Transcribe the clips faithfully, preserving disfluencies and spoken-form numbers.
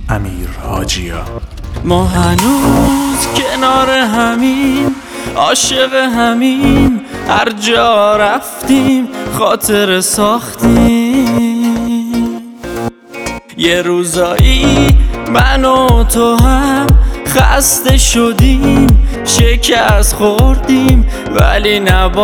امیر حاجیا. ما هنوز کنار همین، عاشق همین، هر جا رفتیم خاطر ساختیم. یه روزایی من و تو هم خسته شدیم، شکست خوردیم ولی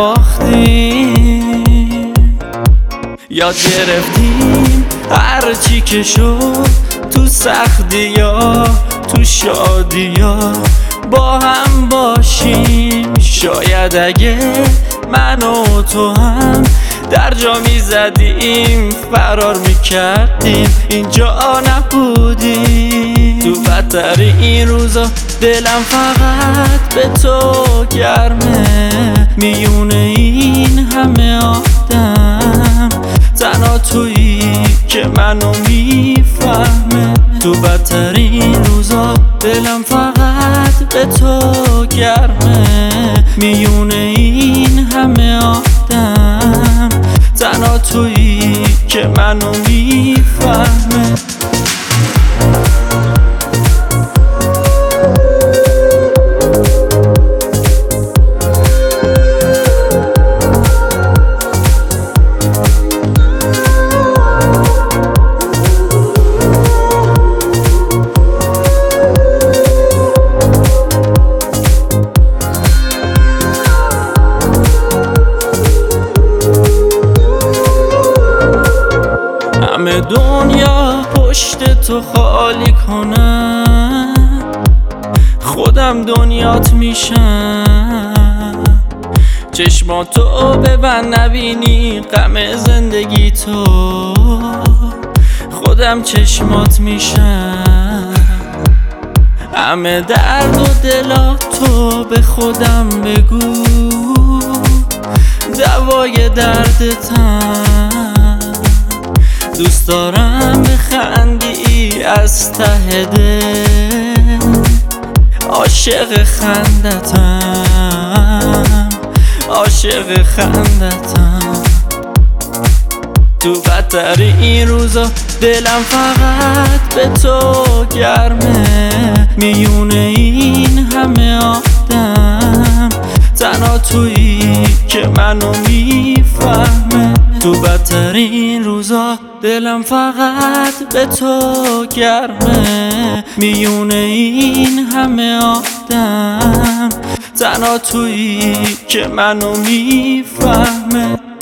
نباختیم. یاد گرفتیم هر چی که شد، تو سختی ها تو شادی ها با هم باشیم. شاید اگه من و تو هم در جا می زدیم فرار می کردیم، اینجا نبودیم. تو بدتر این روزا دلم فقط به تو گرمه، میونه این همه آدم تنها تویی که منو میفهمه. تو بدتر این روزا دلم فقط به تو گرمه، میونه این همه آدم تنها تویی که منو میفهمه. همه دنیا پشت تو خالی کنم، خودم دنیات میشم. چشماتو ببند نبینی غم زندگی تو، خودم چشمات میشم. همه درد و دلاتو به خودم بگو، دوای دردتم. دوست دارم بخندی از ته دل، عاشق خندتم، عاشق خندتم. تو بدتر این روزا دلم فقط به تو گرمه، میونه این همه آدم تنها تویی که منو میفهمه. تو بدتر این روزا دلم فقط به تو گرمه، میونه این همه آدم تنها تویی که منو میفهمه.